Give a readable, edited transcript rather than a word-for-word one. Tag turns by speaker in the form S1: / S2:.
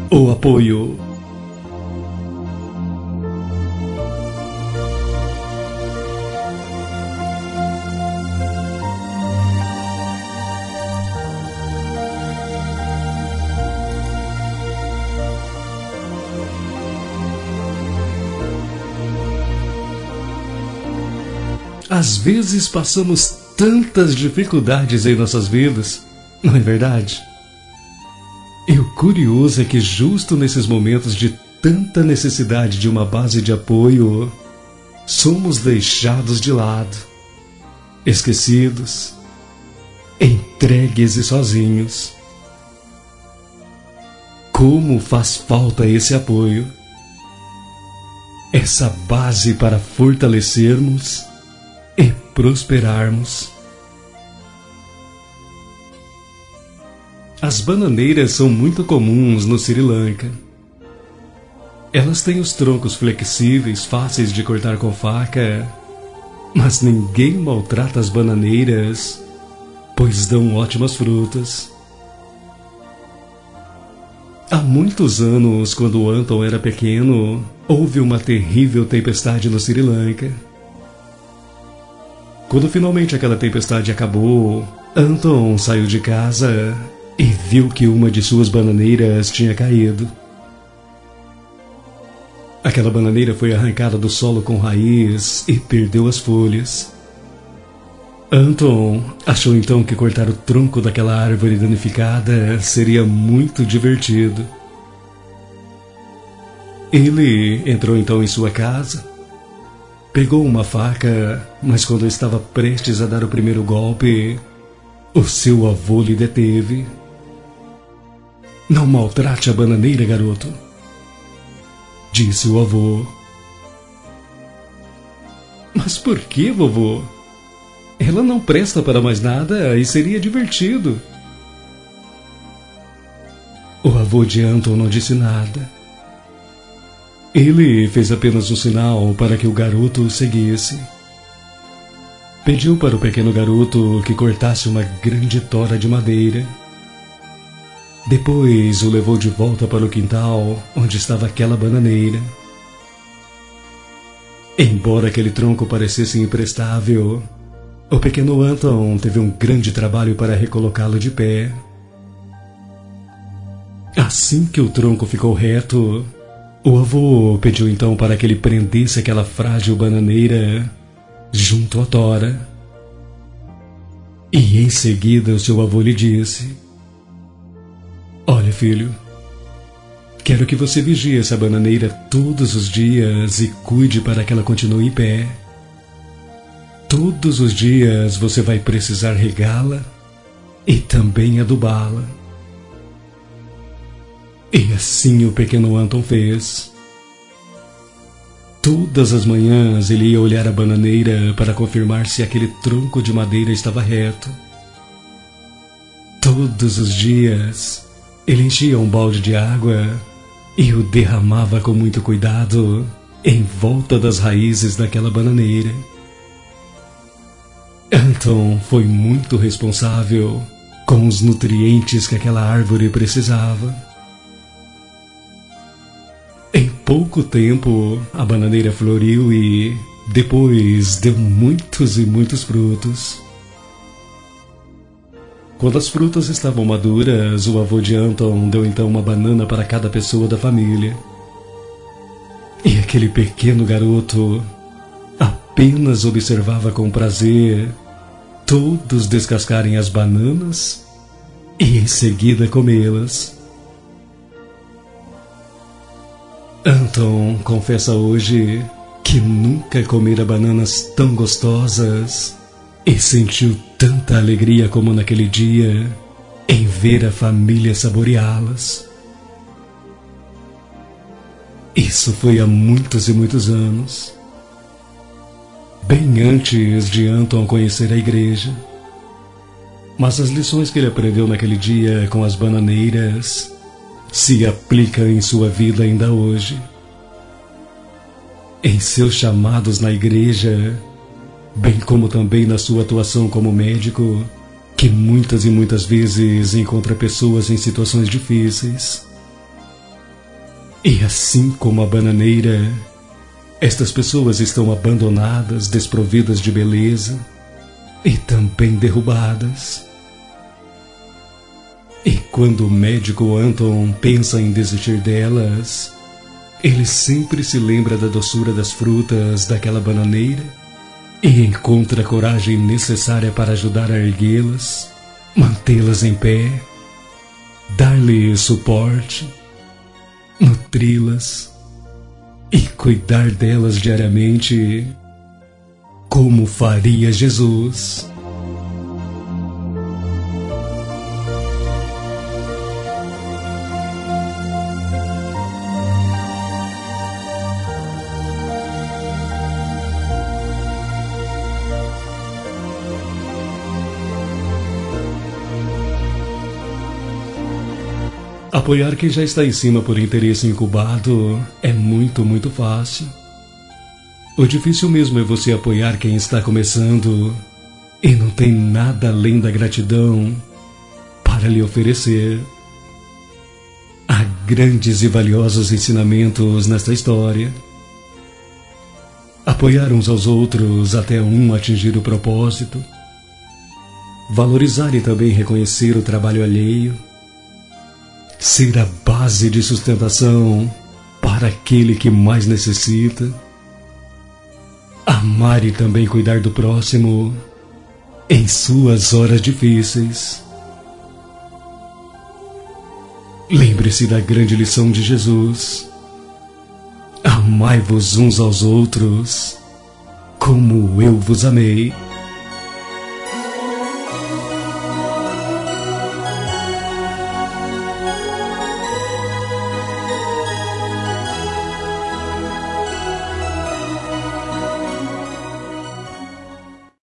S1: O apoio. Às vezes passamos tantas dificuldades em nossas vidas, não é verdade? E o curioso é que justo nesses momentos de tanta necessidade de uma base de apoio, somos deixados de lado, esquecidos, entregues e sozinhos. Como faz falta esse apoio, essa base para fortalecermos e prosperarmos. As bananeiras são muito comuns no Sri Lanka. Elas têm os troncos flexíveis, fáceis de cortar com faca, mas ninguém maltrata as bananeiras, pois dão ótimas frutas. Há muitos anos, quando Anton era pequeno, houve uma terrível tempestade no Sri Lanka. Quando finalmente aquela tempestade acabou, Anton saiu de casa e viu que uma de suas bananeiras tinha caído. Aquela bananeira foi arrancada do solo com raiz e perdeu as folhas. Anton achou então que cortar o tronco daquela árvore danificada seria muito divertido. Ele entrou então em sua casa, pegou uma faca, mas quando estava prestes a dar o primeiro golpe, o seu avô lhe deteve. "Não maltrate a bananeira, garoto", disse o avô. "Mas por que, vovô? Ela não presta para mais nada e seria divertido." O avô de Anton não disse nada. Ele fez apenas um sinal para que o garoto o seguisse. Pediu para o pequeno garoto que cortasse uma grande tora de madeira. Depois o levou de volta para o quintal onde estava aquela bananeira. Embora aquele tronco parecesse imprestável, o pequeno Anton teve um grande trabalho para recolocá-lo de pé. Assim que o tronco ficou reto, o avô pediu então para que ele prendesse aquela frágil bananeira junto à tora. E em seguida o seu avô lhe disse: "Olha, filho, quero que você vigie essa bananeira todos os dias e cuide para que ela continue em pé. Todos os dias você vai precisar regá-la e também adubá-la." E assim o pequeno Anton fez. Todas as manhãs ele ia olhar a bananeira para confirmar se aquele tronco de madeira estava reto. Todos os dias ele enchia um balde de água e o derramava com muito cuidado em volta das raízes daquela bananeira. Anton foi muito responsável com os nutrientes que aquela árvore precisava. Em pouco tempo, a bananeira floriu e, depois, deu muitos e muitos frutos. Quando as frutas estavam maduras, o avô de Anton deu então uma banana para cada pessoa da família. E aquele pequeno garoto apenas observava com prazer todos descascarem as bananas e em seguida comê-las. Anton confessa hoje que nunca comera bananas tão gostosas e sentiu tanta alegria como naquele dia em ver a família saboreá-las. Isso foi há muitos e muitos anos, bem antes de Anton conhecer a igreja. Mas as lições que ele aprendeu naquele dia com as bananeiras se aplicam em sua vida ainda hoje. Em seus chamados na igreja, bem como também na sua atuação como médico, que muitas e muitas vezes encontra pessoas em situações difíceis. E assim como a bananeira, estas pessoas estão abandonadas, desprovidas de beleza e também derrubadas. E quando o médico Anton pensa em desistir delas, ele sempre se lembra da doçura das frutas daquela bananeira e encontra a coragem necessária para ajudar a erguê-las, mantê-las em pé, dar-lhe suporte, nutri-las e cuidar delas diariamente, como faria Jesus. Apoiar quem já está em cima por interesse incubado é muito fácil. O difícil mesmo é você apoiar quem está começando e não tem nada além da gratidão para lhe oferecer. Há grandes e valiosos ensinamentos nesta história. Apoiar uns aos outros até um atingir o propósito. Valorizar e também reconhecer o trabalho alheio. Ser a base de sustentação para aquele que mais necessita. Amar e também cuidar do próximo em suas horas difíceis. Lembre-se da grande lição de Jesus: amai-vos uns aos outros como eu vos amei.